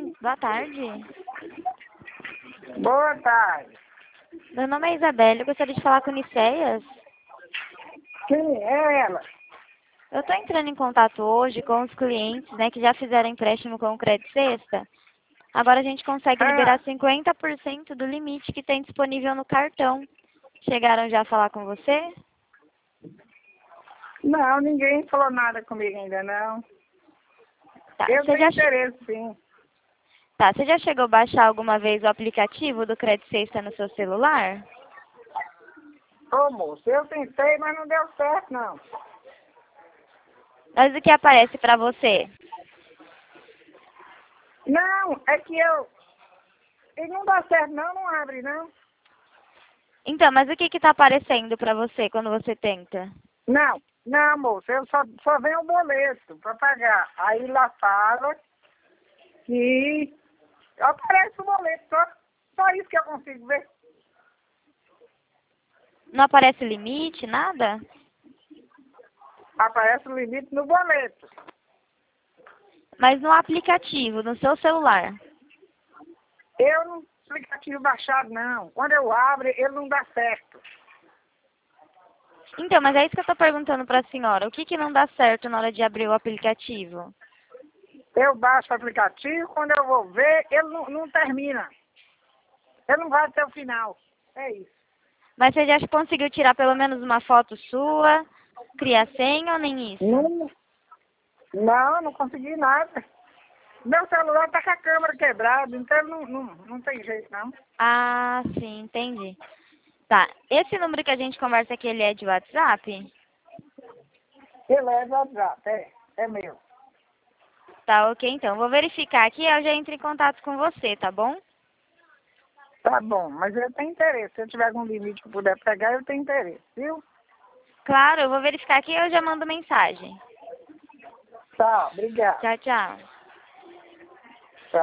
Sim, boa tarde. Boa tarde. Meu nome é Isabela, eu gostaria de falar com o Nicéias. Quem é ela? Eu estou entrando em contato hoje com os clientes, né, que já fizeram empréstimo com o Crédito Sexta. Agora a gente consegue liberar 50% do limite que tem disponível no cartão. Chegaram já a falar com você? Não, ninguém falou nada comigo ainda, não. Tá, Eu tenho interesse, sim. Tá, você já chegou a baixar alguma vez o aplicativo do Crédito Sexta no seu celular? Ô, moço, eu tentei, mas não deu certo, não. Mas o que aparece para você? Não, é que ele não dá certo, não abre, não. Então, mas o que está aparecendo para você quando você tenta? Não, moço, eu só venho o boleto para pagar. Aí lá fala que aparece o boleto, só isso que eu consigo ver. Não aparece limite, nada? Aparece o limite no boleto. Mas no aplicativo, no seu celular. Eu não aplicativo baixado, não. Quando eu abro, ele não dá certo. Então, mas é isso que eu estou perguntando para a senhora. O que não dá certo na hora de abrir o aplicativo? Eu baixo o aplicativo, quando eu vou ver, ele não termina. Ele não vai até o final. É isso. Mas você já conseguiu tirar pelo menos uma foto sua, criar senha ou nem isso? Não consegui nada. Meu celular tá com a câmera quebrada, então não tem jeito, não. Ah, sim, entendi. Tá, esse número que a gente conversa aqui, ele é de WhatsApp? Ele é WhatsApp, é meu. Tá, ok, então. Vou verificar aqui e eu já entro em contato com você, tá bom? Tá bom, mas eu tenho interesse. Se eu tiver algum limite que eu puder pegar, eu tenho interesse, viu? Claro, eu vou verificar aqui e eu já mando mensagem. Tá, obrigado. Tchau, tchau.